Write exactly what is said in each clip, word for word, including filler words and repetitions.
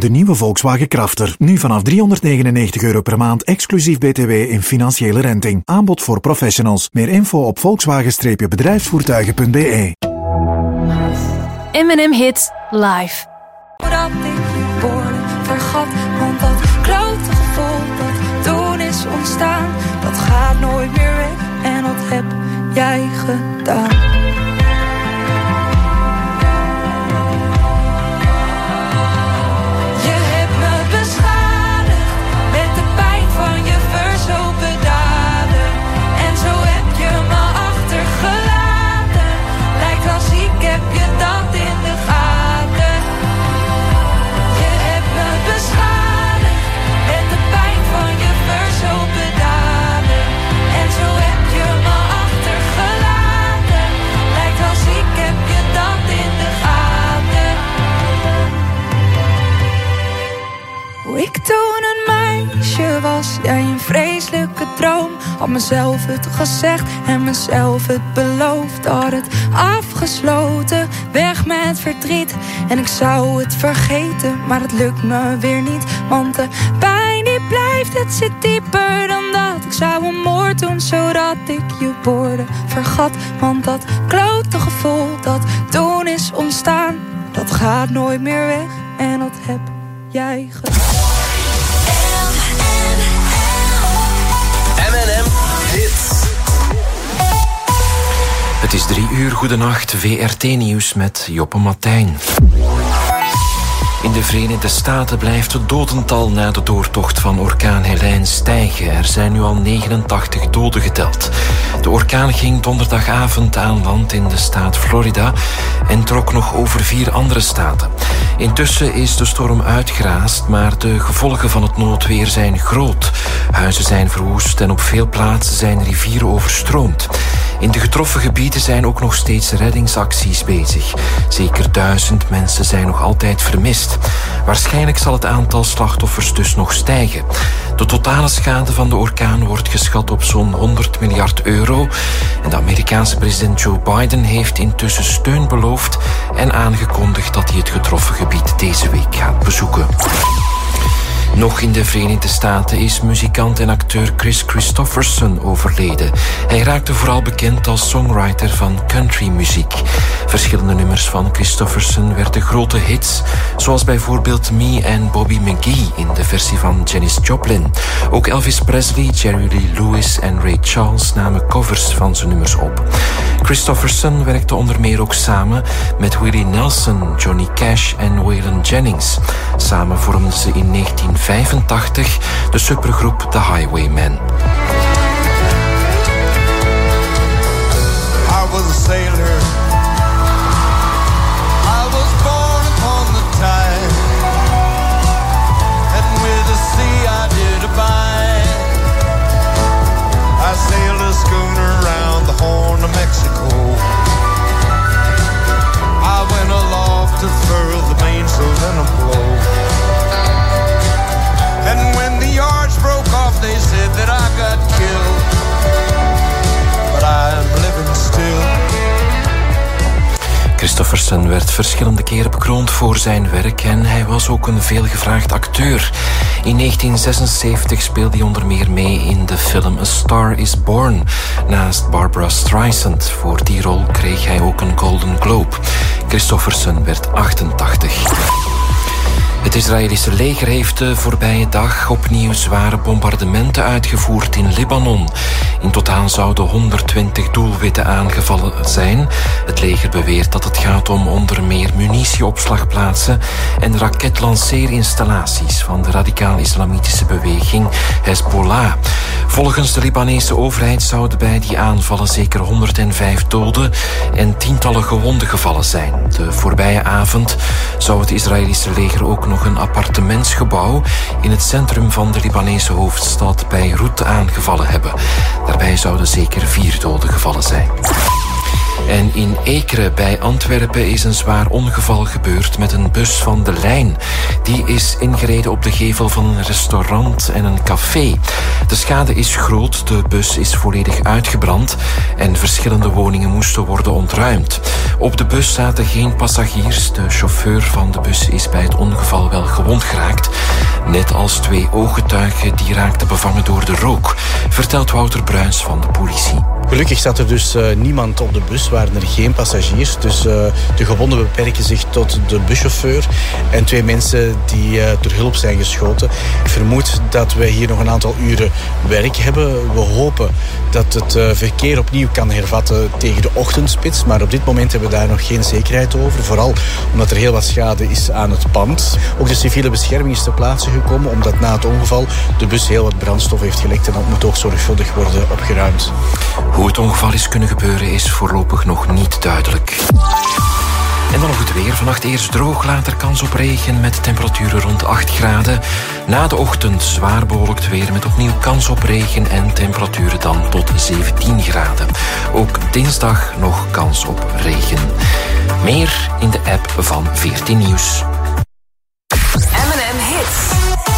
De nieuwe Volkswagen Crafter. Nu vanaf driehonderdnegenennegentig euro per maand, exclusief B T W in financiële renting. Aanbod voor professionals. Meer info op volkswagen bedrijfsvoertuigen punt b e. M en M Hits live. Dat ik woorden vergat, want dat klote gevoel dat toen is ontstaan, dat gaat nooit meer weg en wat heb jij gedaan? Toen een meisje was, jij een vreselijke droom. Had mezelf het gezegd en mezelf het beloofd. Had het afgesloten, weg met verdriet. En ik zou het vergeten, maar het lukt me weer niet. Want de pijn die blijft, het zit dieper dan dat. Ik zou een moord doen, zodat ik je woorden vergat. Want dat klote gevoel dat toen is ontstaan, dat gaat nooit meer weg en dat heb jij gedaan. M en M Hits. Het is drie uur, goedenacht, V R T-nieuws met Joppe Martijn. In de Verenigde Staten blijft het dodental na de doortocht van orkaan Helene stijgen. Er zijn nu al negenentachtig doden geteld. De orkaan ging donderdagavond aan land in de staat Florida en trok nog over vier andere staten. Intussen is de storm uitgeraasd, maar de gevolgen van het noodweer zijn groot. Huizen zijn verwoest en op veel plaatsen zijn rivieren overstroomd. In de getroffen gebieden zijn ook nog steeds reddingsacties bezig. Zeker duizend mensen zijn nog altijd vermist. Waarschijnlijk zal het aantal slachtoffers dus nog stijgen. De totale schade van de orkaan wordt geschat op zo'n honderd miljard euro. En de Amerikaanse president Joe Biden heeft intussen steun beloofd en aangekondigd dat hij het getroffen gebied deze week gaat bezoeken. Nog in de Verenigde Staten is muzikant en acteur Kris Kristofferson overleden. Hij raakte vooral bekend als songwriter van countrymuziek. Verschillende nummers van Kristofferson werden grote hits, zoals bijvoorbeeld Me and Bobby McGee in de versie van Janis Joplin. Ook Elvis Presley, Jerry Lee Lewis en Ray Charles namen covers van zijn nummers op. Kristofferson werkte onder meer ook samen met Willie Nelson, Johnny Cash en Waylon Jennings. Samen vormden ze in negentien vijfentachtig de supergroep The Highwaymen. I was a sailor. I was born upon the tide, and with the sea I did abide. I sailed a schooner around the Horn of Mexico. I went aloft to furl the mainsail in a blow. And when the yards broke off, they said that I got killed. But I'm living still. Kristofferson werd verschillende keren bekroond voor zijn werk en hij was ook een veelgevraagd acteur. In negentien zesenzeventig speelde hij onder meer mee in de film A Star is Born, naast Barbra Streisand. Voor die rol kreeg hij ook een Golden Globe. Kristofferson werd achtentachtig. Het Israëlische leger heeft de voorbije dag opnieuw zware bombardementen uitgevoerd in Libanon. In totaal zouden honderdtwintig doelwitten aangevallen zijn. Het leger beweert dat het gaat om onder meer munitieopslagplaatsen en raketlanceerinstallaties van de radicaal-islamitische beweging Hezbollah. Volgens de Libanese overheid zouden bij die aanvallen zeker honderdvijf doden en tientallen gewonden gevallen zijn. De voorbije avond zou het Israëlische leger ook nog een appartementsgebouw in het centrum van de Libanese hoofdstad Beirut aangevallen hebben. Daarbij zouden zeker vier doden gevallen zijn. En in Ekeren bij Antwerpen is een zwaar ongeval gebeurd met een bus van de lijn. Die is ingereden op de gevel van een restaurant en een café. De schade is groot, de bus is volledig uitgebrand en verschillende woningen moesten worden ontruimd. Op de bus zaten geen passagiers. De chauffeur van de bus is bij het ongeval wel gewond geraakt. Net als twee ooggetuigen die raakten bevangen door de rook, vertelt Wouter Bruins van de politie. Gelukkig zat er dus uh, niemand op de bus, waren er geen passagiers. Dus uh, de gewonden beperken zich tot de buschauffeur en twee mensen die uh, door hulp zijn geschoten. Ik vermoed dat we hier nog een aantal uren werk hebben. We hopen dat het uh, verkeer opnieuw kan hervatten tegen de ochtendspits. Maar op dit moment hebben we daar nog geen zekerheid over. Vooral omdat er heel wat schade is aan het pand. Ook de civiele bescherming is ter plaatse gekomen, omdat na het ongeval de bus heel wat brandstof heeft gelekt. En dat moet ook zorgvuldig worden opgeruimd. Hoe het ongeval is kunnen gebeuren is voorlopig nog niet duidelijk. En dan nog het weer. Vannacht eerst droog, later kans op regen met temperaturen rond acht graden. Na de ochtend zwaar bewolkt weer met opnieuw kans op regen en temperaturen dan tot zeventien graden. Ook dinsdag nog kans op regen. Meer in de app van veertien Nieuws. M en M Hits.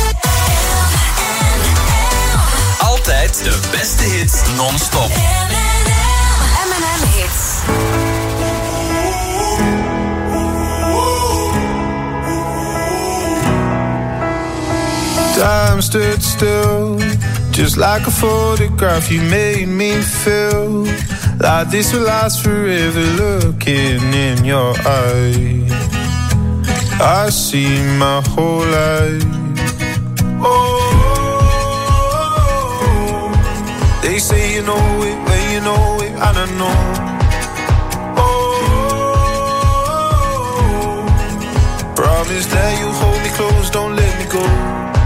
Altijd de beste hits non-stop. M en M Hits. Time stood still, just like a photograph. You made me feel like this will last forever. Looking in your eyes, I see my whole life. Oh, they say you know it when you know it, and I know. Oh, promise that you hold me close, don't let me go.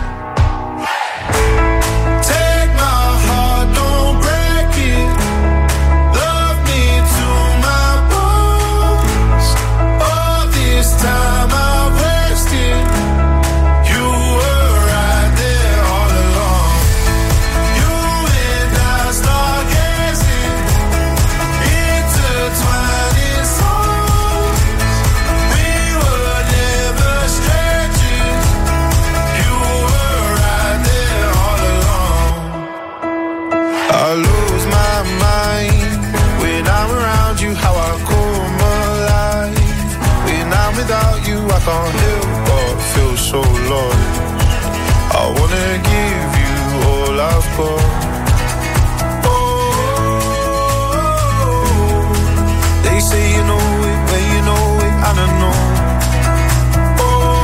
I can't help but feel so lost. I wanna give you all I've got. Oh, they say you know it when you know it, and I know. Oh,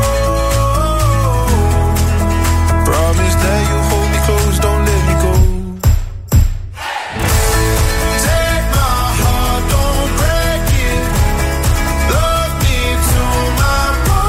promise that you hold me close, don't let me go. My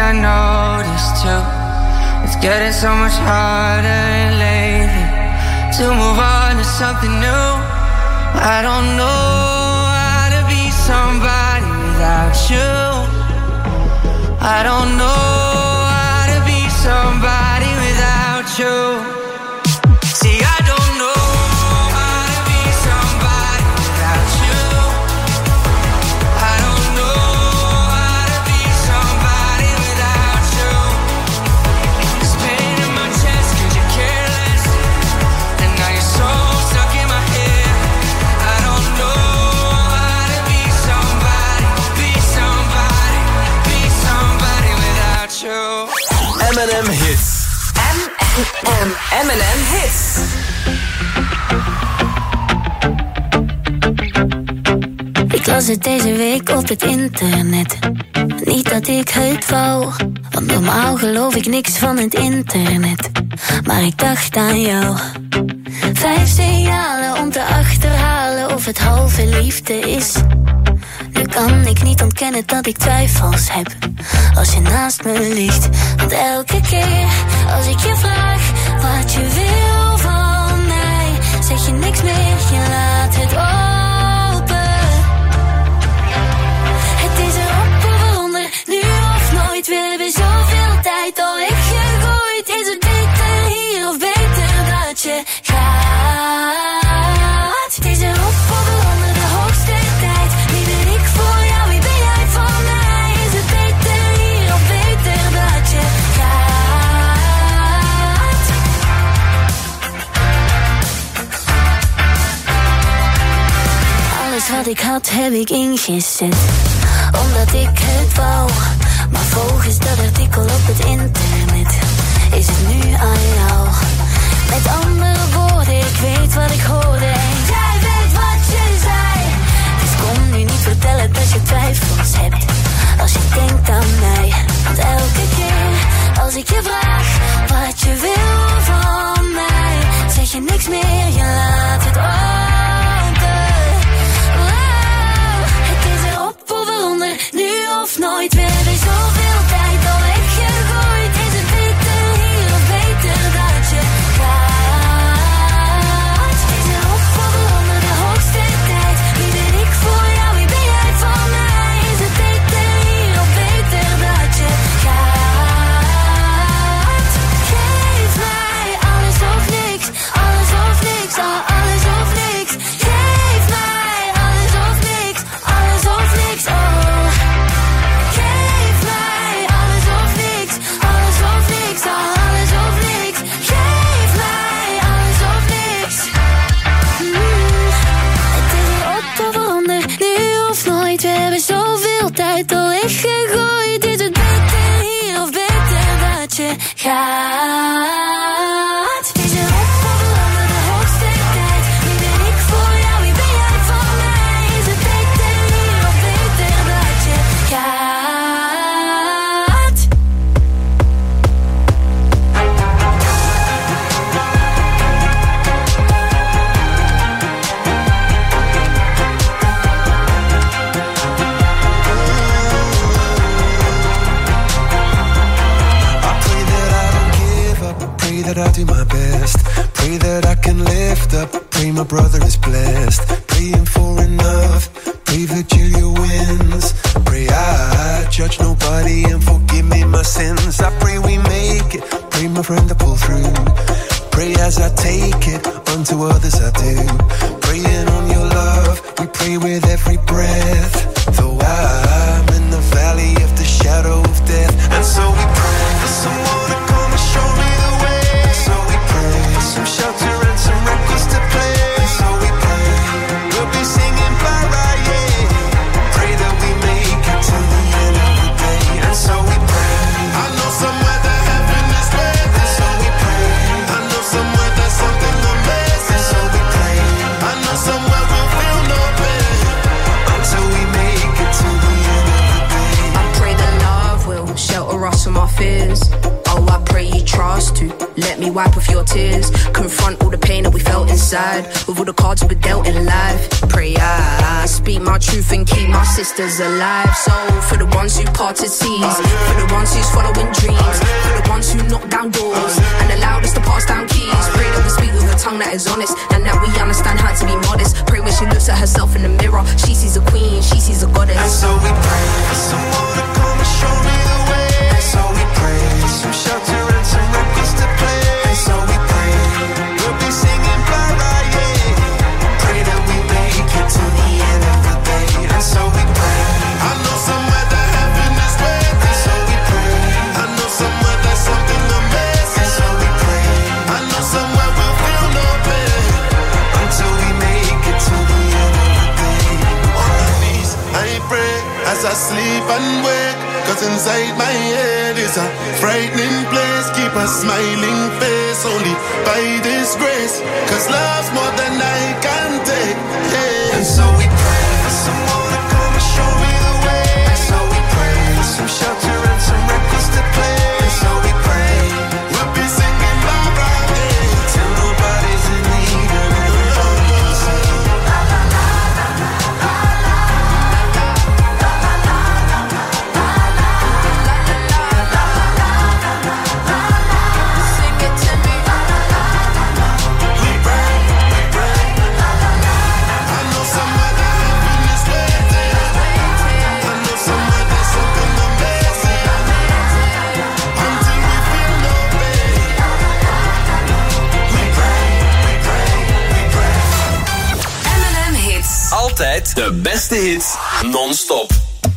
I noticed too. It's getting so much harder lately to move on to something new. I don't know how to be somebody without you. I don't know how to be somebody without you. See, I don't know how to be somebody without you. I don't know how to be somebody without you. There's pain in my chest 'cause you're careless, and now you're so stuck in my head. I don't know how to be somebody, be somebody, be somebody without you. M and M Hits. M and M. M and M Hits. Ik las het deze week op het internet. Niet dat ik het wou, want normaal geloof ik niks van het internet. Maar ik dacht aan jou. Vijf signalen om te achterhalen of het halve liefde is. Nu kan ik niet ontkennen dat ik twijfels heb als je naast me ligt. Want elke keer als ik je vraag wat je wil van mij, zeg je niks meer, je laat het open. Het is erop of eronder, nu of nooit. We hebben zoveel tijd al weggegooid. Is het beter hier of beter dat je gaat? Het is erop of eronder, de hoogste tijd. Wie ben ik voor jou, wie ben jij voor mij? Is het beter hier of beter dat je gaat? Alles wat ik had heb ik ingezet, omdat ik het wou. Maar volgens dat artikel op het internet is het nu aan jou. Met andere woorden, ik weet wat ik hoorde en jij weet wat je zei. Dus kom nu niet vertellen dat je twijfels hebt als je denkt aan mij. Want elke keer als ik je vraag wat je wil van mij, zeg je niks meer, je laat het open. Wow, het is erop of eronder, nu of nooit. We hebben zoveel tijd al weggegooid. Is het beter hier of beter dat je gaat? Het is erop of eronder, de hoogste tijd. Wie ben ik voor jou, wie ben jij voor mij? Is het beter hier of beter dat je gaat? Geef mij alles of niks, alles of niks, oh, alles of niks. Geef mij alles of niks, alles of niks, oh. Geef mij alles of niks, alles of niks, oh, alles of niks. Geef mij alles of niks. Mm. Het is erop of eronder, nu of nooit. We hebben zoveel tijd al weggegooid. Is het beter hier of beter dat je gaat? Het is erop of eronder, de hoogste tijd. Wie ben ik voor jou, wie ben jij voor mij? Is het beter hier of beter dat je gaat? Pray that I do my best. Pray that I can lift up. Pray my brother is blessed. Praying for enough. Pray Virgilia wins. Pray I judge nobody and forgive me my sins. I pray we make it. Pray my friend to pull through. Pray as I take it. Unto others I do. Praying on your love. We pray with every breath. Though I'm in the valley of the shadow of death. And so we pray for someone to come and show me the way. Some shelter and some records to play. So we pray we'll be singing para, yeah. Pray that we make it to the end of the day. And so we pray. I know somewhere that heaven is waiting. And so we pray. I know somewhere there's something amazing. And so we pray. I know somewhere we'll feel no pain until we make it to the end of the day. I pray that love will shelter us from our fears. Oh, I pray you trust to let me wipe off your tears. Confront all the pain that we felt inside with all the cards we were dealt in life. Pray I speak my my truth and keep my sisters alive. So for the ones who parted seas, for the ones who's following dreams, for the ones who knock down doors and allowed us to pass down keys. Pray that we speak with a tongue that is honest and that we understand how to be modest. Pray when she looks at herself in the mirror, she sees a queen, she sees a goddess. And so we pray for someone to come and show me the way. And so we pray for some shelter and some records to play. And so we pray we'll be singing blah blah yeah. Pray that we make it to the end of the day. And so we pray. I know somewhere that heaven is waiting. And so we pray. I know somewhere there's something amazing. And so we pray. I know somewhere we'll feel no pain until we make it to the end of the day. On my knees, I pray as I sleep and wake. Cause inside my head is a frightening place. Keep a smiling face only by this grace. Cause love's more than I can take, yeah. And so we pray for someone to come and show me the way. And so we pray for some shelter and some records to play. And so we pray we'll be singing blah blah yeah, till nobody's in need and everybody can sing. La la la la la la la. Altijd de beste hits, non-stop.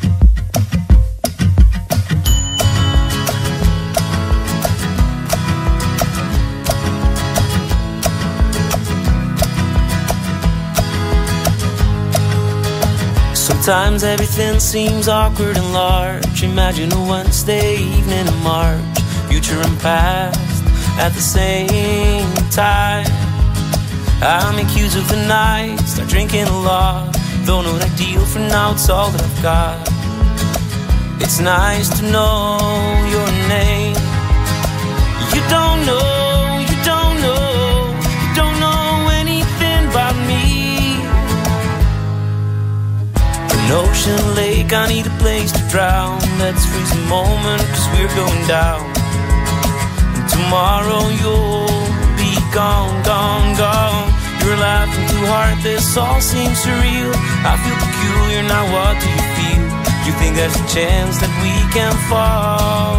Sometimes everything seems awkward and large. Imagine a Wednesday evening in March, future and past at the same time. I make use of the night, start drinking a lot. Though not ideal for now, it's all that I've got. It's nice to know your name. You don't know, you don't know, you don't know anything about me. An ocean lake, I need a place to drown. Let's freeze a moment, cause we're going down. And tomorrow you'll be gone, gone, gone. You're laughing too hard, this all seems surreal. I feel peculiar, now what do you feel? You think there's a chance that we can fall?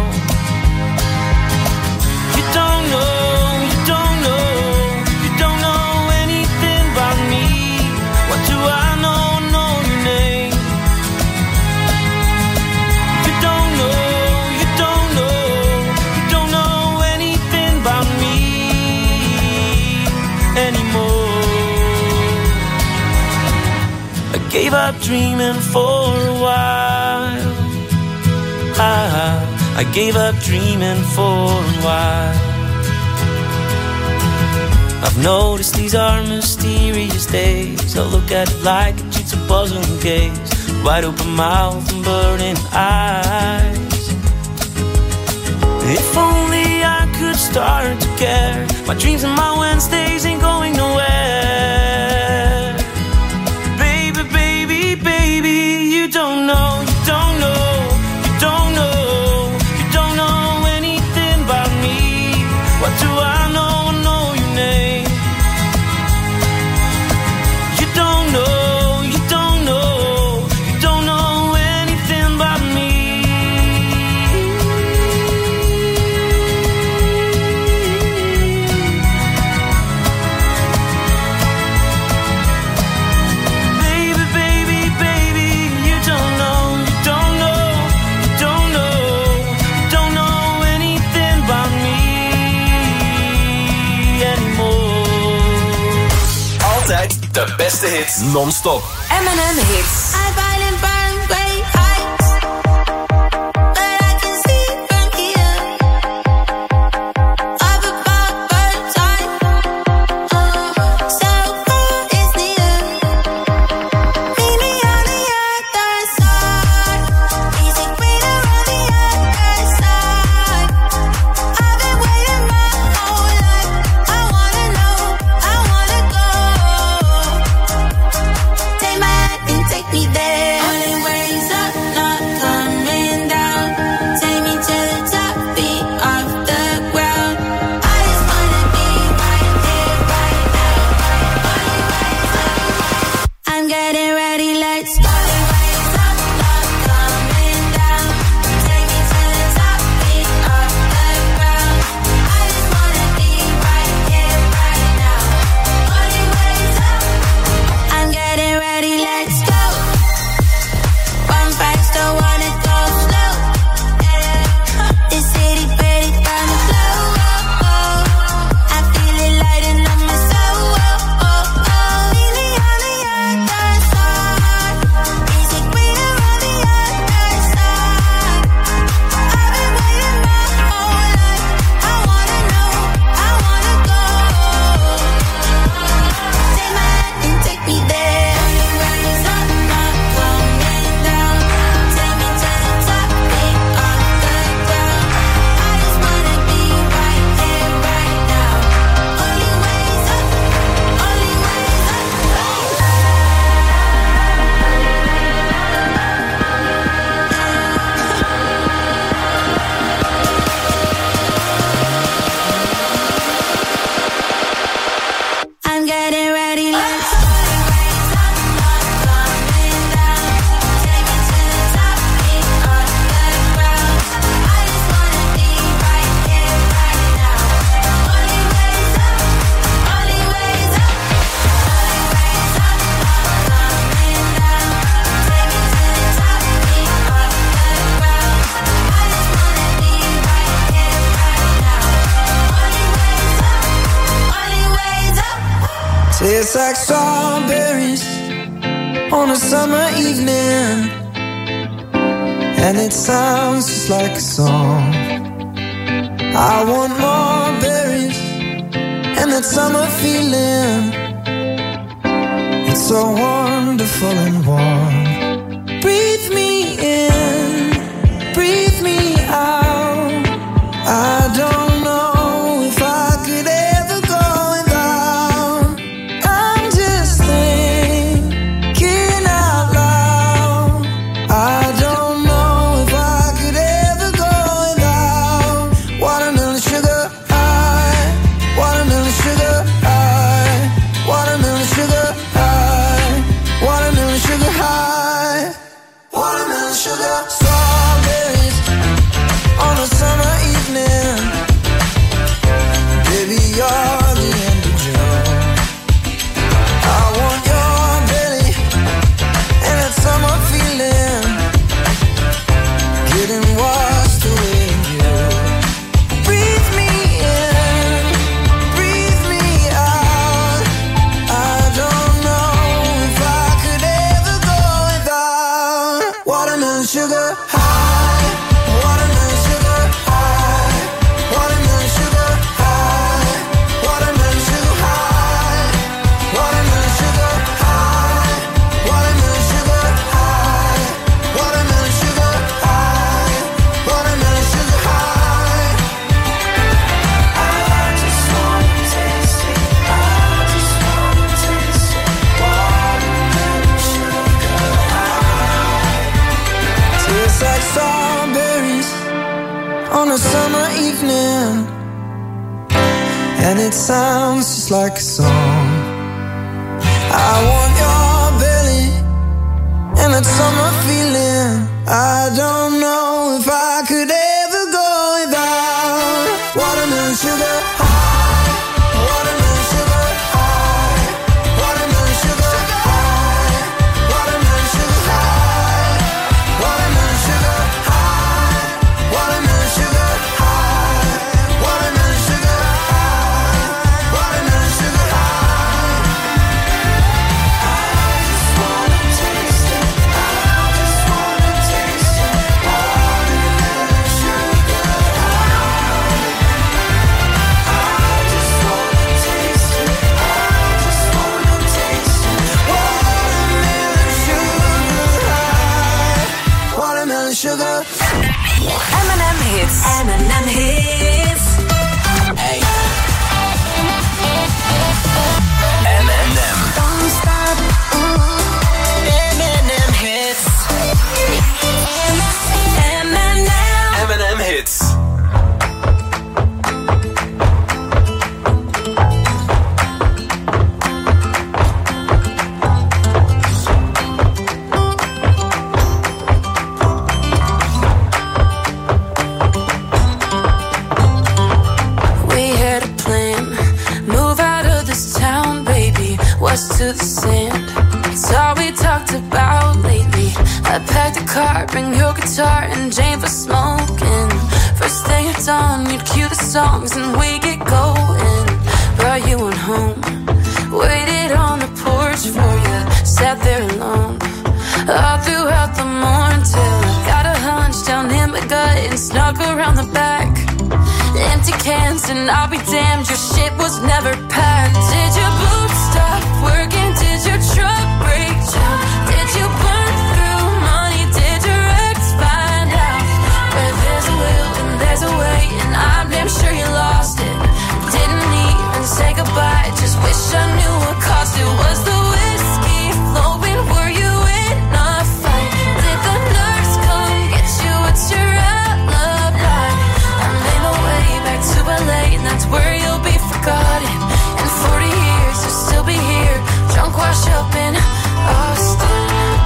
You don't know, you don't know, you don't know anything about me. What do I know, know your name? You don't know, you don't know, you don't know anything about me anymore. I gave up dreaming for a while. I, I gave up dreaming for a while. I've noticed these are mysterious days. I look at it like a jigsaw puzzle and gaze. Wide open mouth and burning eyes. If only I could start to care. My dreams and my Wednesdays ain't going nowhere. Baby, you don't know, you don't know, you don't know, you don't know anything about me. What do I know, I know your name. You don't know, you don't know, you don't know anything about me. De beste hits non-stop. M en M Hits. Take me there. getting ready, let's go. Tastes like strawberries on a summer evening, and it sounds just like a song. I want more berries and that summer feeling. It's so wonderful and warm. Breathe me in, breathe me out. I don't know if I could ever go without. I'm just thinking out loud. I don't know if I could ever go without. Watermelon sugar high, watermelon sugar high, watermelon sugar high, watermelon sugar high, watermelon sugar. Strawberries on a summer evening. Baby, you're the end of June. I want your belly and that summer feeling, getting washed away in you. Breathe me in, breathe me out. I don't know if I could ever go without. Watermelon sugar high, watermelon sugar high, watermelon sugar high, watermelon sugar high, watermelon sugar high, watermelon sugar high, watermelon sugar high, watermelon sugar high. I just wanna taste it, I just wanna taste it. Watermelon sugar high. Tastes like strawberries on a summer evening, and it sounds just like a song. I want your belly and that summer feeling. I don't know if I could ever go without. Watermelon sugar high, watermelon sugar high, watermelon sugar high, watermelon sugar high, watermelon sugar high, watermelon sugar high, watermelon sugar high, watermelon sugar high. I just wanna taste it, I just wanna taste it. Watermelon sugar high. I just wanna taste it, I just wanna taste it. Watermelon sugar high, watermelon sugar. M and M Hits. M and M Hits. Hey. M and M. Don't stop, ooh. M and M Hits. M and M. M and M Hits. bring your guitar and Jane for smoking. First thing at dawn, you'd cue the songs and we get going. Brought you on home, waited on the porch for you, sat there alone all throughout the morn till I got a hunch down in my gut and snuck around the back. Empty cans and I'll be damned, your shit was never packed. Did your boots stop working? Did your truck break down? Did you burn through money? Did your ex find out? Where there's a will and there's a way, and I'm damn sure you lost it. Didn't even say goodbye, just wish I knew what cost it. Was the whiskey flowing? Were you in a fight? Did the nurse come get you? What's your alibi? I made my way back to L A, and that's where you'll be forgotten. In forty years you'll still be here, drunk, washed up in Austin.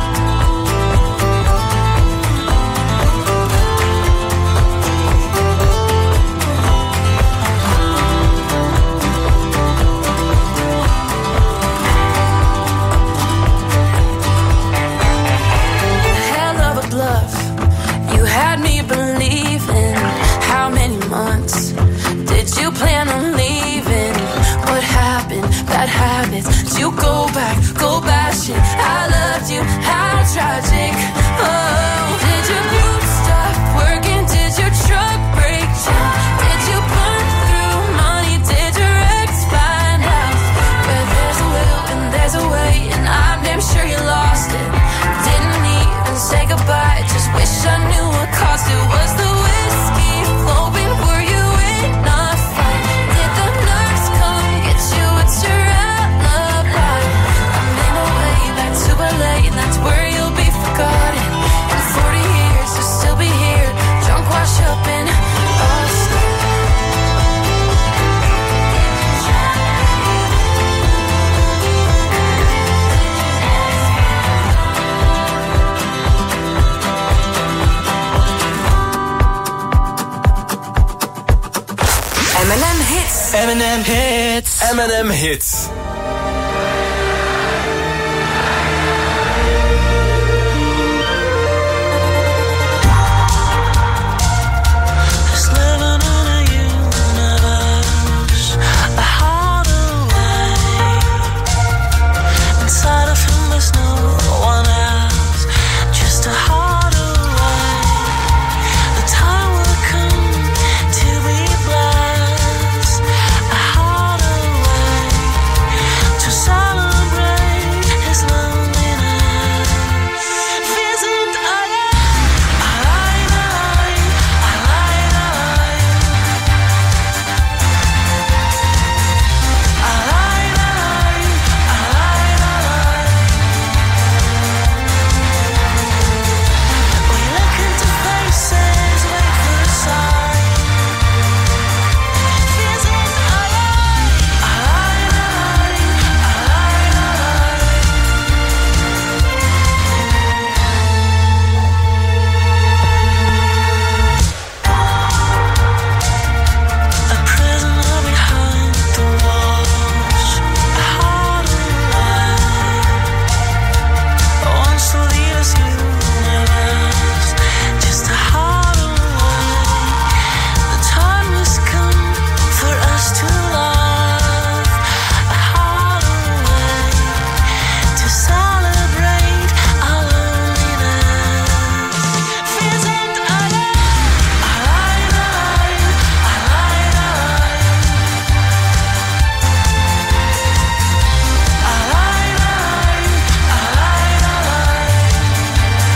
Hell of a bluff, you had me believing. How many months did you plan on leaving? What happened? Bad habits. Did you go back, go bashing? I loved you, how tragic. Oh, did your boots stop working? Did your truck break down? Did you burn through money? Did your ex find out? Where there's a will and there's a way, and I'm damn sure you lost it. Didn't even say goodbye, just wish I knew what cost it. Was the whiskey flowing? Were you in a fight? Did the nurse come get you? What's your alibi? I made my way back to L A, and that's where you'll be forgotten. In forty years you'll still be here, drunk, washed up in Austin. M and M Hits. M and M Hits. M and M Hits. Just living in a universe, a heart away. Inside of him there's no one else, just a heart away. The time will come to be blessed, a heart away, to celebrate his loneliness. Visit allein, allein, allein, allein, allein, allein, allein, allein. We look into faces, wait for a sign. Visit allein, allein, allein, allein, allein. A prisoner behind the walls, a heart away. Wants to lead us universe, just a heart away. The time has come for us to love, a heart away, to celebrate our loneliness. Visit allein, allein, allein, allein, allein. Allein, allein, allein, allein.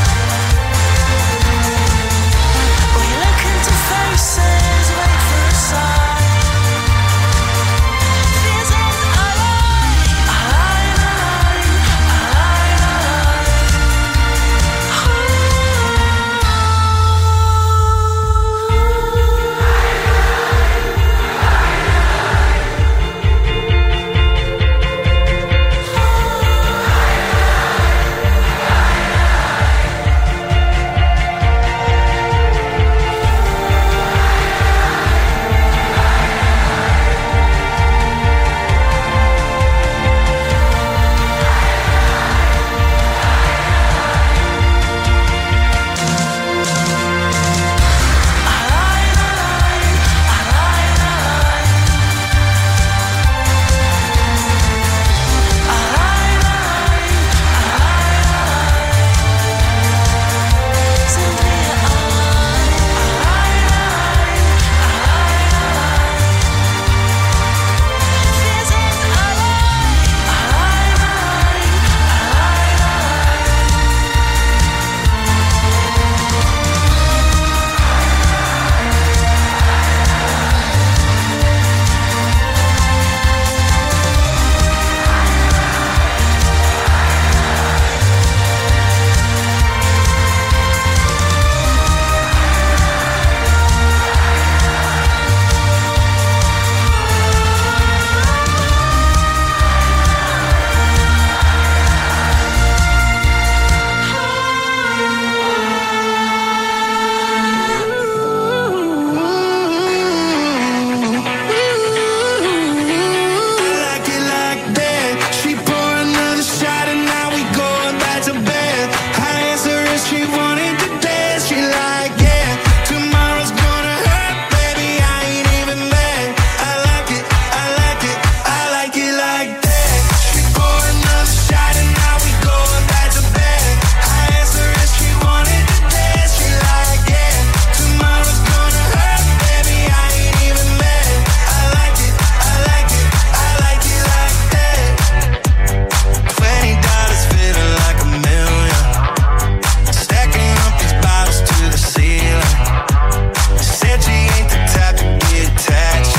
back to bed. Her answer is she wanted to dance. She like, yeah, tomorrow's gonna hurt, baby, I ain't even mad. I like it, I like it, I like it like that. She pour another shot and now we going back to bed. Her answer is she wanted to dance. She like, yeah, tomorrow's gonna hurt, baby, I ain't even mad. I like it, I like it, I like it like that. Twenty dollars feeling like a million. Stacking up these bottles to the ceiling. Said she ain't the type to get attached.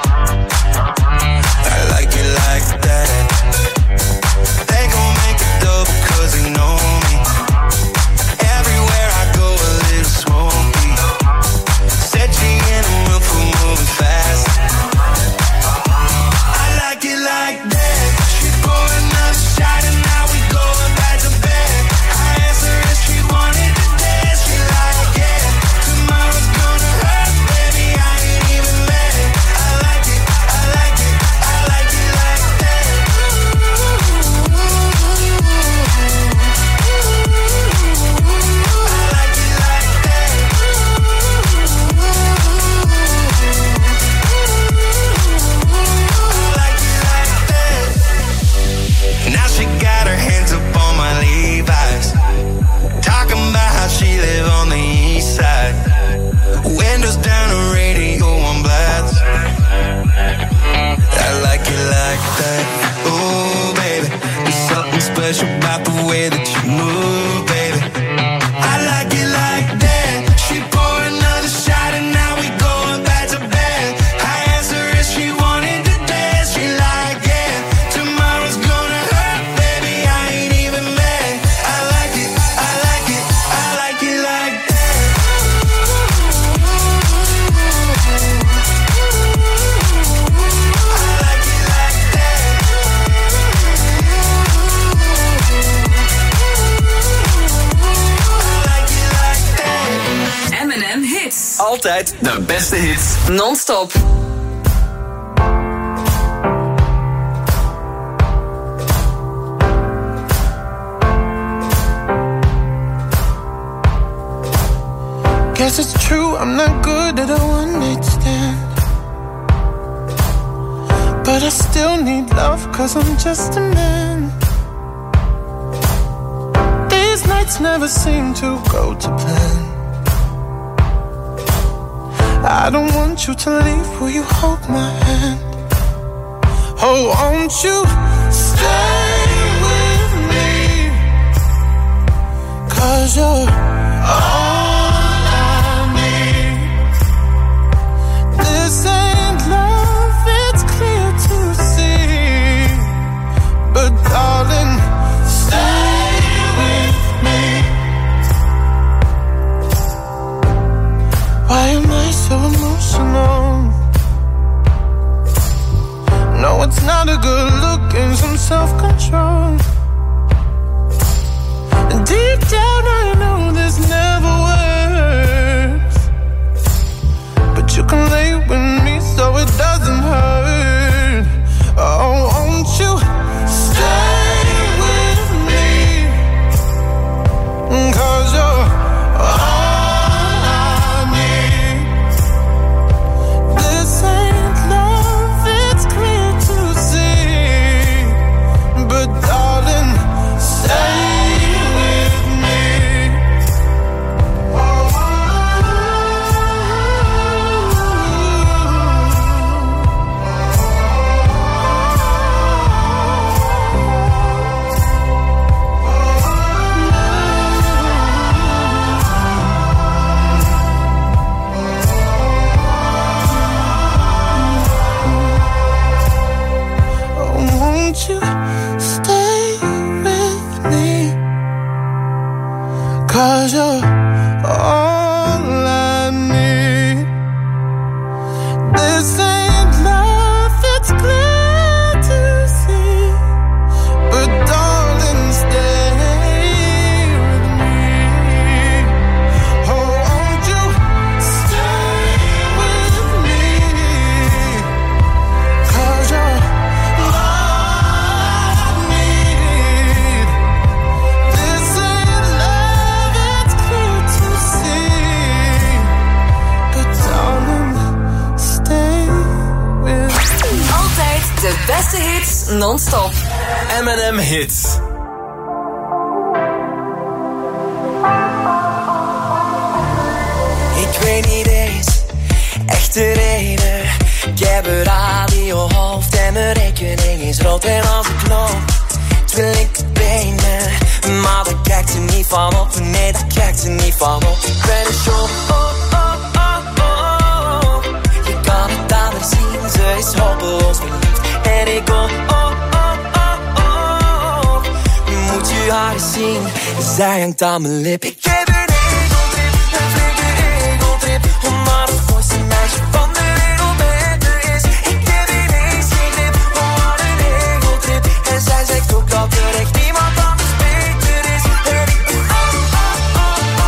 I like it like that. They gon' make it double cause they know me. Everywhere I go a little smoky. Said she in the mood for moving fast. I like it like that. She pour another shot and now we going back to bed. Her answer is she wanted to dance. She like, yeah, tomorrow's gonna hurt, baby, I ain't even mad. I like it, I like it, I like it like that. Now she got her hands up on my Levi's, talking about how she live on the east side. Windows down, the radio on blast. I like it like that. Ooh, baby, there's something special about the way that you move, baby. I like it like that. She pour another shot and now we going back to bed. Her answer is she wanted to dance. She like, yeah, tomorrow's gonna hurt, baby, I ain't even mad. I like it, I like it, I like it like that. I like it like that. I like it like that. M and M Hits. Altijd de beste hits. Non-stop. Guess it's true, I'm not good at a one-night stand. But I still need love, cause I'm just a man. These nights never seem to go to plan. I don't want you to leave, will you hold my hand? Oh, won't you stay with me? Cause you're all I need. This ain't love, it's clear to see. But darling, stay with me. Why am I so emotional? No, it's not a good look and some self-control. And deep down I know this never works, but you can lay with me so it doesn't hurt. Oh, won't you stay with me? Cause you're all I need. This ain't love, it's clear to see. But darling, stay with me. Oh, won't you stay with me? Cause you're all I need. This ain't love, it's clear to see. But darling, stay with me. Oh, won't you stay with me? Cause you're all I need. This non-stop. M en M Hits. Ik weet niet eens echt de reden. Ik heb een radiohoofd en mijn rekening is rood. En als ik loop, wil ik het benen. Maar daar kijkt ze niet van op. Nee, daar kijkt ze niet van op. Ik ben een show. Oh, oh, oh, oh. Je kan het aan haar zien. Ze is hopeloos verliefd. En ik oh, oh, oh, oh, oh. Moet je haar eens zien. Zij hangt aan mijn lip. Ik heb een egeltrip, een flinke egeltrip. Omdat het mooiste meisje van de wereld met me is. Ik heb ineens geen grip. Oh, wat een egeltrip. En zij zegt ook dat er echt niemand anders beter is. En ik ben oh, oh, oh, oh.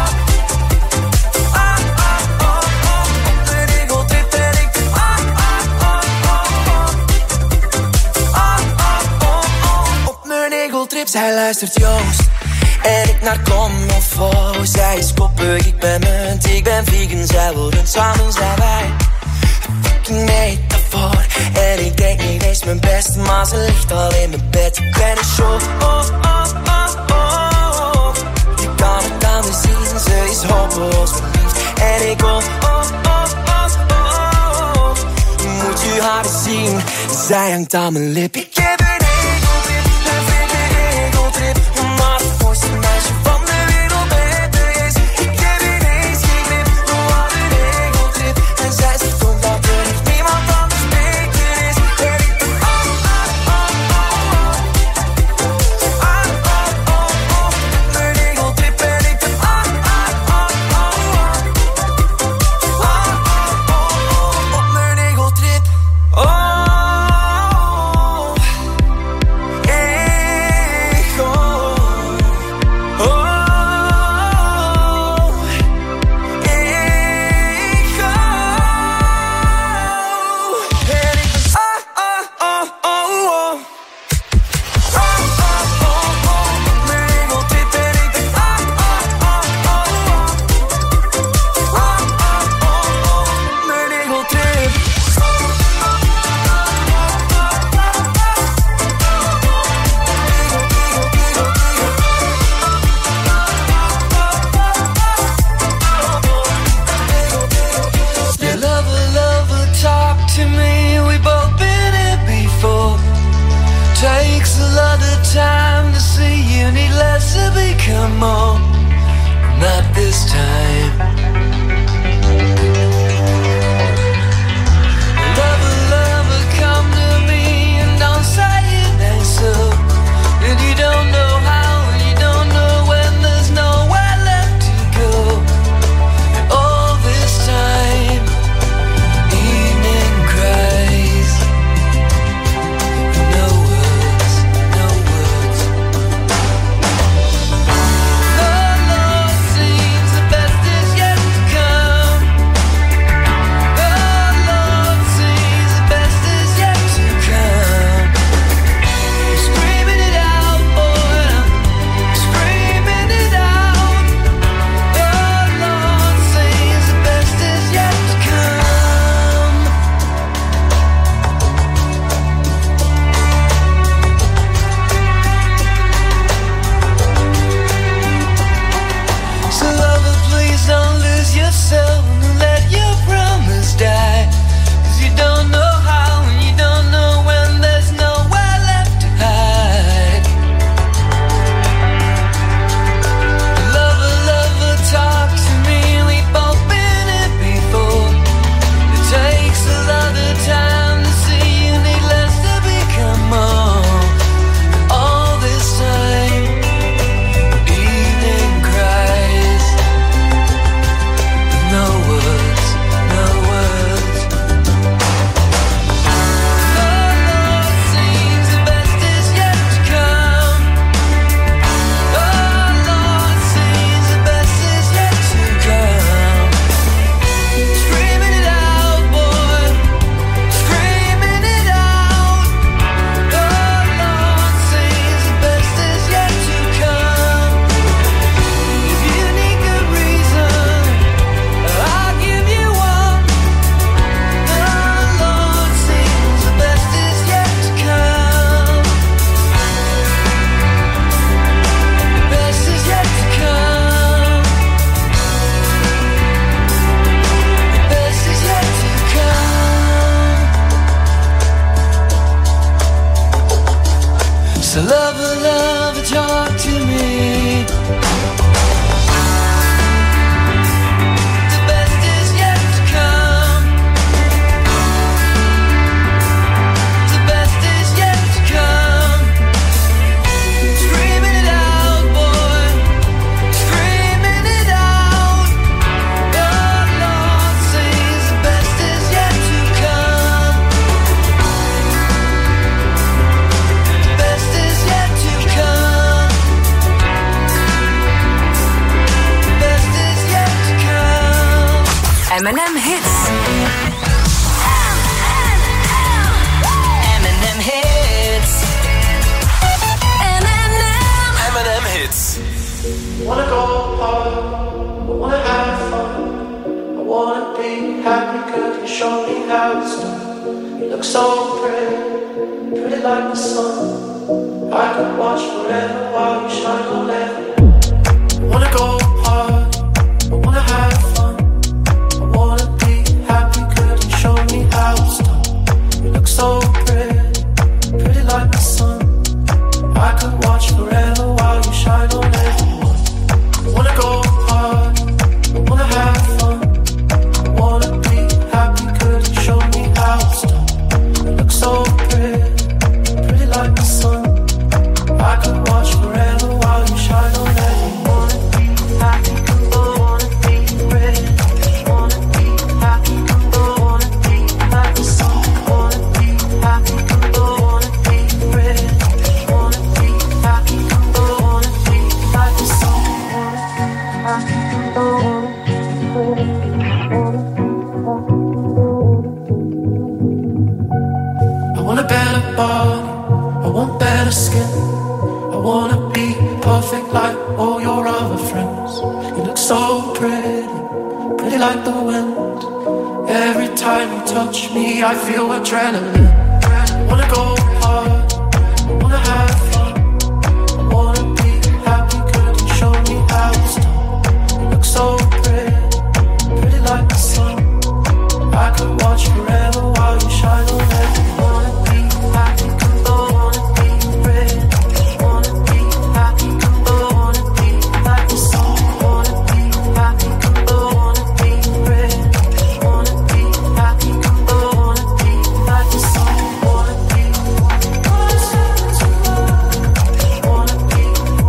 Ah, ah, oh, oh. Op een egeltrip. En ik ben ah, ah, oh, oh. Ah, ah, oh, oh. Op mijn egeltrip. Zij luistert Joost. En ik naar Comofo. Zij is koppig, ik ben munt. Ik ben vegan, zij wil rund. Samen zijn wij een fucking metafoor. En ik denk niet eens mijn best, maar ze ligt al in mijn bed. Ik ben een show, oh, oh, oh, oh. Je kan het aan me zien, ze is hopeloos verliefd. En ik oh, oh, oh, oh, oh. Moet je haar eens zien, zij hangt aan mijn lip. Ik heb een egeltrip, een flinke egeltrip. Maar het mooiste meisje van de wereld met me is. Ik heb ineens geen grip, oh wat een egeltrip. En zij zegt ook dat er echt niemand anders beter is. En ik ben oh, oh, oh, oh. Ah, oh, oh, oh. Mijn egeltrip en ik ben ah, ah, oh, oh. Ah, oh, oh, oh. Op mijn egeltrip. Oh, M and M Hits. M and M Hits. M and M. M and M Hits. Wanna go hard, I wanna have fun, I wanna be happy, could you show me how it's done? You look so pretty, pretty like the sun. I could watch forever while you shine on level. Wanna go hard, I wanna have fun, I wanna be happy, could you show me how it's done? You look so pretty, pretty like the sun. I could watch forever while you shine on everyone. I wanna go hard, I wanna have fun, I wanna be happy, could you show me how it's done? You look so pretty, pretty like the sun. I could watch forever while you shine on everyone. Wanna be happy, I wanna be ready. Wanna be happy, I wanna be like the sun. Wanna be happy, I wanna be ready. Wanna be happy, I wanna be like the sun. I want a better body, I want better skin. I wanna be perfect like all your other friends. You look so pretty, pretty like the wind. Every time you touch me, I feel adrenaline. I wanna go hard, I wanna have fun, I wanna be happy, could you show me how it's done? You look so pretty, pretty like the sun. I could watch forever while you shine on everyone. Wanna be happy, I wanna be ready. Wanna be happy, I wanna be like the sun. Wanna be happy, I wanna be ready. Wanna be happy, I wanna be like the sun. Wanna be, wanna be, wanna be,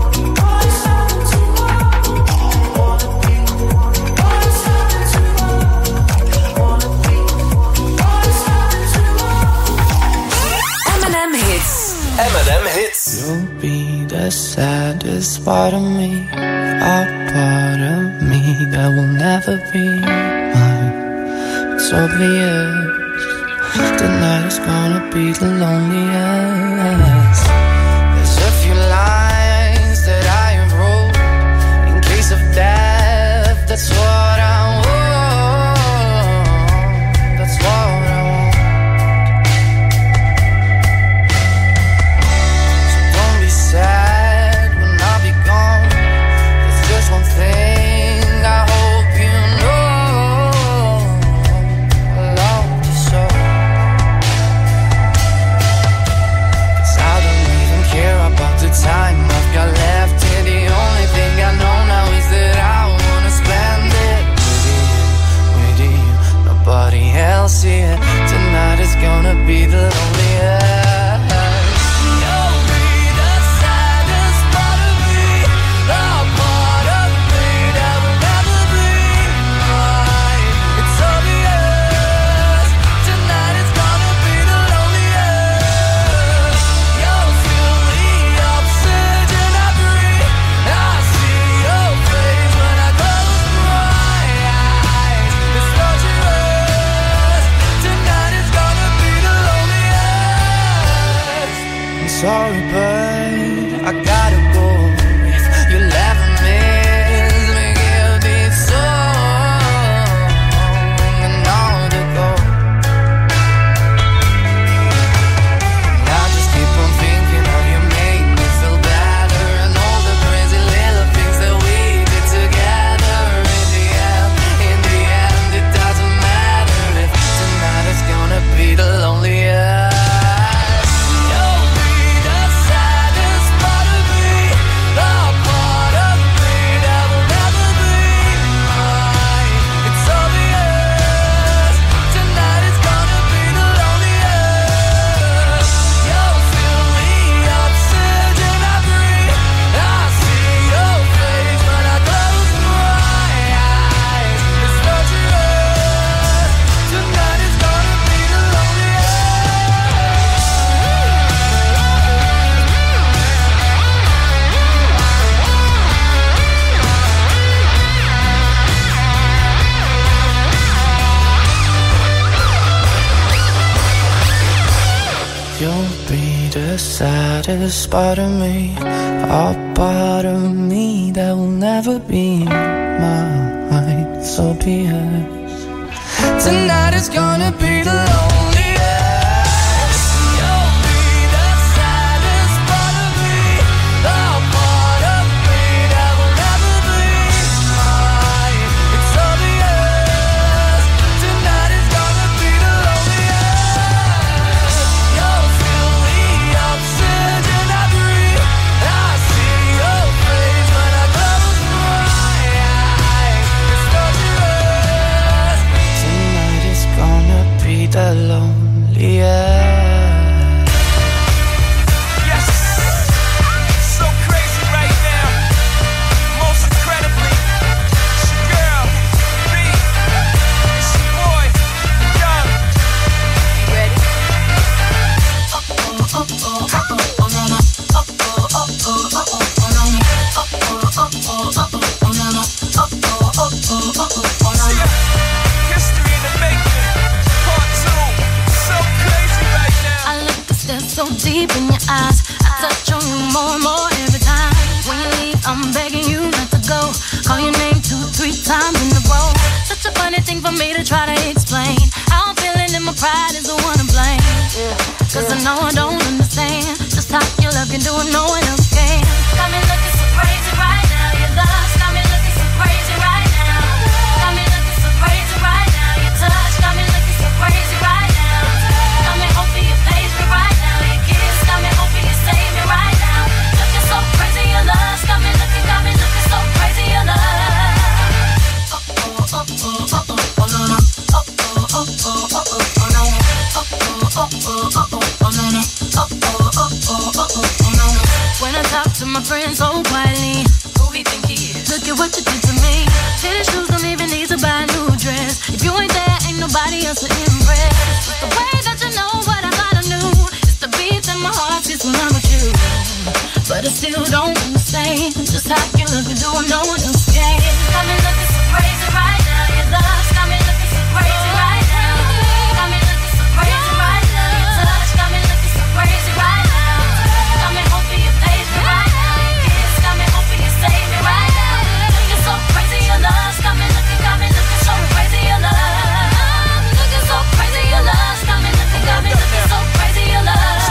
M and M Hits. M and M Hits. You'll be the saddest part of me, a part of me that will never be mine. It's obvious tonight is gonna be the loneliest. There's a few lines that I have wrote in case of death. That's what I want. That's what I want. Don't be sad when I'll be gone. There's just one thing I hope you know. I love you so. saddest part of me, a part of me that will never be mine. So be it. Tonight is gonna be the loneliest. You'll be the saddest part of me, the part of me that will never be mine. It's obvious. Tonight is gonna be the loneliest. You'll feel the oxygen I breathe. I see your face when I close my eyes. It's dangerous. Tonight is gonna be the loneliest. Yes, so crazy right now. Most incredibly, it's your girl, B. It's your boy, Young. You ready? History in the making, part two. So crazy right now. I look a step so deep in your eyes. I touch on you more and more every time. When you leave, I'm begging you not to go. Call your name two, three times in a row. Such a funny thing for me to try to explain. How I'm feeling and my pride is the one to blame. Cause I know I don't understand just how your love can do it, no one else can. Got me looking so crazy right now. Your love got me looking so crazy right now. Got me looking so crazy right now. Your touch got me looking so crazy right now. Got me hoping you phase me right now. Your kiss got me hoping you save me right now. Looking so crazy, your love got me looking, got me looking so crazy, your love. Oh, oh, oh, oh, oh, oh, no, no. Oh, oh, oh, oh, oh, oh, oh, no. Oh, oh, oh, oh, oh, oh, no, no. Oh, oh, oh, oh, oh, oh, no, no. When I talk to my friends so quietly, who he think he is? Look at what you did to me. Tennis shoes don't even need to buy a new dress. If you ain't there, ain't nobody else to impress. It's the way that you know what I thought I knew. It's the beat in my heart gets when I'm with you. But I still don't understand just how you look and do what no one else can. Got me looking so crazy right now. Your love got me looking so crazy right now. Got me looking so crazy right now. Your touch got me looking so crazy right now. Got me hoping you phase me right now. Your kiss got me hoping you save me right now. Looking so crazy, your love got me looking, got me looking so crazy, your love. Looking so crazy, your love got me looking, got me looking so crazy, your love.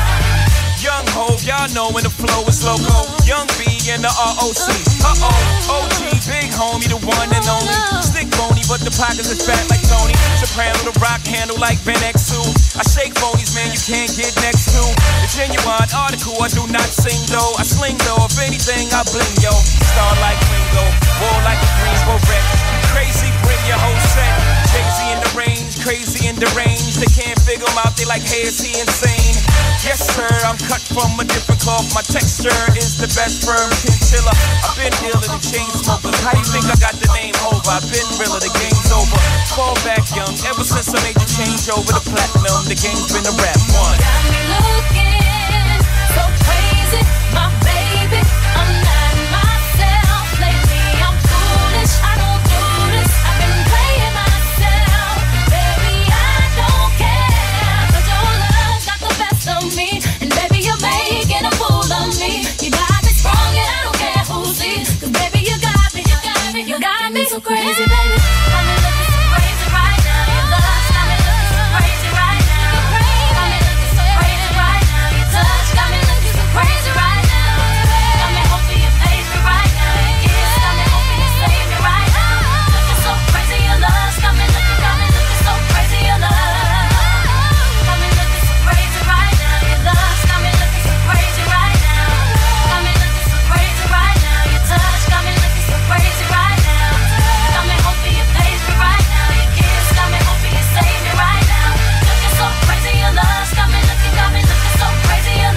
Young Hov, y'all know when the flow is loco. Young B and the R O C. Uh-oh, O G, big homie, the one and only. Stick bony, but the pockets is fat like Tony. Soprano, the rock handle like Ben X two. I shake phonies, man, you can't get next to. The genuine article, I do not sing though. I sling though, if anything, I bling, yo. Star like Ringo, war like a Greensboro wreck. Crazy, bring your whole set. Jay-Z in the range, crazy in the range. They can't figure him out, they like, hey, is he insane? Yes, sir, I'm cut from a different cloth. My texture is the best firm chinchilla. I've been dealing with chain smokers. How you think I got the name over? I've been realer, the game's over. Fall back young, ever since I made the change over the platinum, the game's been a rap one. Got me looking so crazy, my baby. I'm not myself lately. I'm foolish. I don't do this. I've been playing myself, baby. I don't care. 'Cause your love got the best of me, and baby, you're making a fool of me. You got me strong, and I don't care who sees. 'Cause baby, you got me, you got me, you got me so crazy, baby. Got me looking so crazy right now. Your love got me looking so crazy right now. Got me looking so crazy right now. Your touch got me looking so crazy right now. Got me hoping you phase me right now. Your kiss got me hoping you save me right now. Looking so crazy, your love got me looking, got me looking so crazy, your love. Got me looking so crazy right now. Your love got me looking so crazy right now. Got me looking so crazy right now. Your touch got me looking so crazy right now. Got me hoping you phase me right now. Your kiss got me hoping you save me right now. Looking so crazy, your love got me looking, got me looking so crazy, your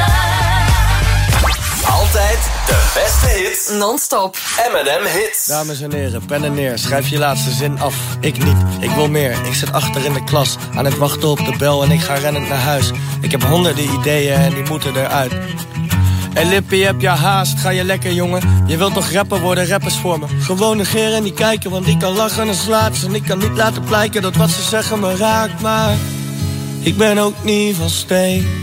love. Altijd de beste hits. Non-stop. M en M Hits. Dames en heren, pen en neer, schrijf je laatste zin af. Ik niet, ik wil meer. Ik zit achter in de klas, aan het wachten op de bel en ik ga rennend naar huis. Ik heb honderden ideeën en die moeten eruit. Hey Lippie, heb je haast? Ga je lekker, jongen? Je wilt toch rapper worden, rappers voor me. Gewoon negeren en niet kijken, want ik kan lachen en slaat ze. En ik kan niet laten blijken dat wat ze zeggen me raakt. Maar ik ben ook niet van steen.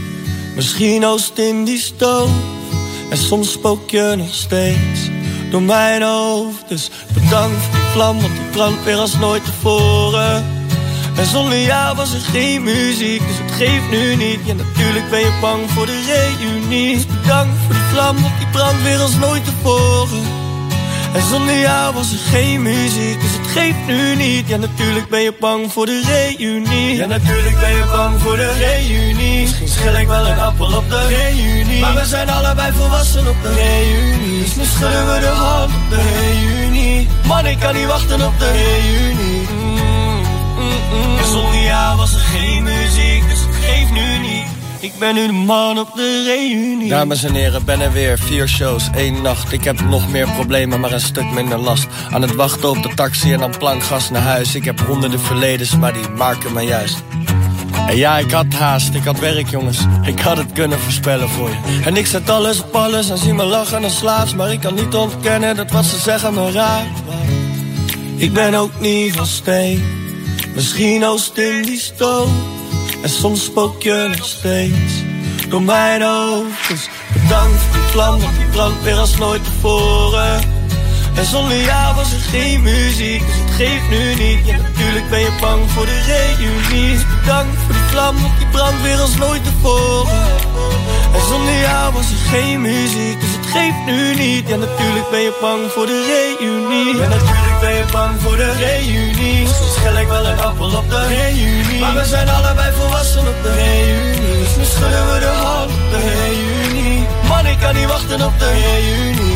Misschien Oost-Indisch stoof. En soms spook je nog steeds door mijn hoofd. Dus bedankt voor die vlam, want die brandt weer als nooit tevoren. En zonder jou was er geen muziek, dus het geeft nu niet. Ja, natuurlijk ben je bang voor de reunie. Dus bedankt voor die vlam, want die brandt weer als nooit tevoren. En zonder jou was er geen muziek, dus het geeft nu niet. Ja, natuurlijk ben je bang voor de reunie. Ja, natuurlijk ben je bang voor de reunie. Misschien schil ik wel een appel op de reunie. Maar we zijn allebei volwassen op de reunie. Dus nu schudden we de hand op de reunie. Man, ik kan niet wachten op de reunie. Mm, mm, mm. En zonder jou was er geen muziek, dus het geeft nu niet. Ik ben nu de man op de reunie. Dames en heren, ben er weer. Vier shows, één nacht. Ik heb nog meer problemen, maar een stuk minder last. Aan het wachten op de taxi en dan plankgas naar huis. Ik heb honderden verledens, maar die maken me juist. En ja, ik had haast, ik had werk, jongens. Ik had het kunnen voorspellen voor je. En ik zet alles op alles en zie me lachen als slaats. Maar ik kan niet ontkennen dat wat ze zeggen me raar. Ik ben ook niet van steen. Misschien Oost-Indisch stoof. En soms spook je nog steeds door mijn hoofd. Dus bedankt voor die vlam, want die brandt weer als nooit tevoren. En zonder jou was er geen muziek, dus het geeft nu niet. Ja, natuurlijk ben je bang voor de reunie. Dus bedankt voor die vlam, want die brandt weer als nooit tevoren. En zonder jou was er geen muziek, dus het geeft nu niet. Ja, natuurlijk ben je bang voor de reunie. Ja, natuurlijk ben je bang voor de reunie. Misschien schil ik wel een appel op de reunie. Maar we zijn allebei volwassen op de reunie. Dus nu schudden we de hand op de reunie. Man, ik kan niet wachten op de reunie.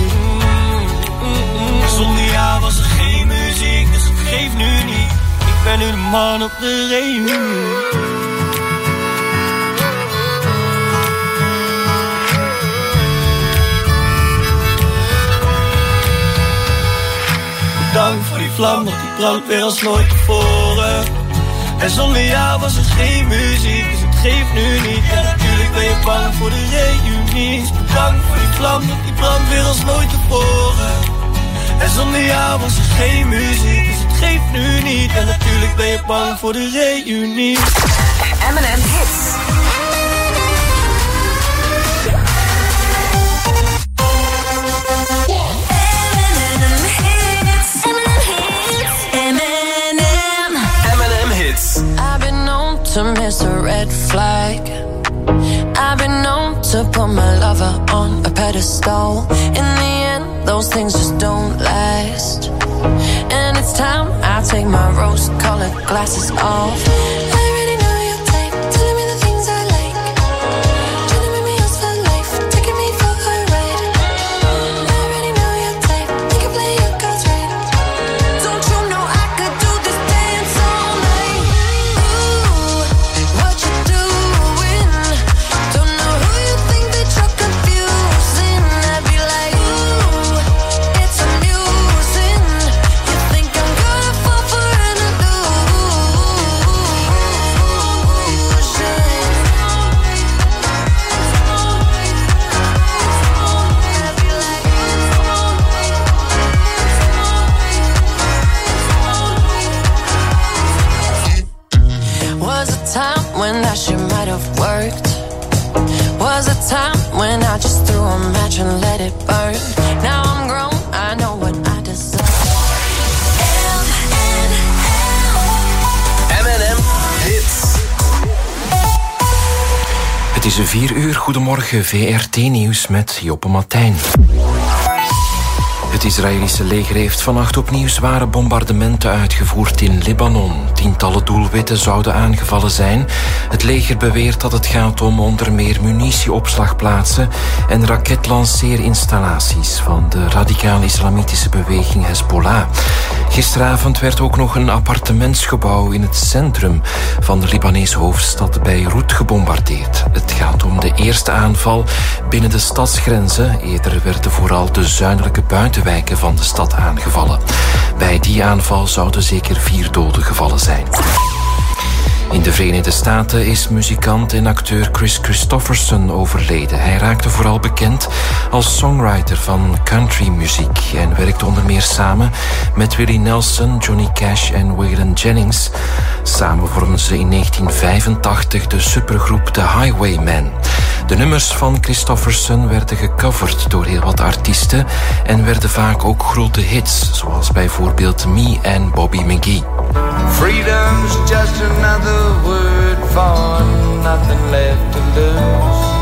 Zonder jou was er geen muziek, dus het geeft nu niet. Ik ben nu de man op de reunie. Bedankt voor die vlam, want die brandt weer als nooit tevoren. En zonder jou was er geen muziek, dus het geeft nu niet. En natuurlijk ben je bang voor de reunie. Dus bedankt voor die vlam, want die brandt weer als nooit tevoren. En zonder jou was er geen muziek, dus het geeft nu niet. En natuurlijk ben je bang voor de reunie. M en M Hits. I've been known to miss a red flag. I've been known to put my lover on a pedestal. In the end, those things just don't last. And it's time I take my rose-colored glasses off. I already know your type, telling me the things I like. Trying to make me yours for life, taking me for a ride. I already know your type, you can play your cards right. Don't you know I could do this dance all night? Ooh, what you doing? Don't know who you think that you're confusing. I'd be like, ooh, it's amusing. You think I'm gonna fall for an illusion? Was a time when that shit might have worked. Was a time when I just threw a match and let it burn. Now I'm grown, I know what I deserve. M en M Hits. Het is vier uur. Goedemorgen, V R T-nieuws met Joppe Matijn. Het Israëlische leger heeft vannacht opnieuw zware bombardementen uitgevoerd in Libanon. Tientallen doelwitten zouden aangevallen zijn. Het leger beweert dat het gaat om onder meer munitieopslagplaatsen en raketlanceerinstallaties van de radicaal-islamitische beweging Hezbollah. Gisteravond werd ook nog een appartementsgebouw in het centrum van de Libanese hoofdstad Beirut gebombardeerd. Het gaat om de eerste aanval binnen de stadsgrenzen. Eerder werden vooral de zuidelijke buitenwijken van de stad aangevallen. Bij die aanval zouden zeker vier doden gevallen zijn. In de Verenigde Staten is muzikant en acteur Chris Christopherson overleden. Hij raakte vooral bekend als songwriter van countrymuziek en werkte onder meer samen met Willie Nelson, Johnny Cash en Waylon Jennings. Samen vormden ze in negentien vijfentachtig de supergroep The Highwaymen. De nummers van Christofferson werden gecoverd door heel wat artiesten en werden vaak ook grote hits, zoals bijvoorbeeld Me en Bobby McGee. Freedom's just another word for nothing left to lose.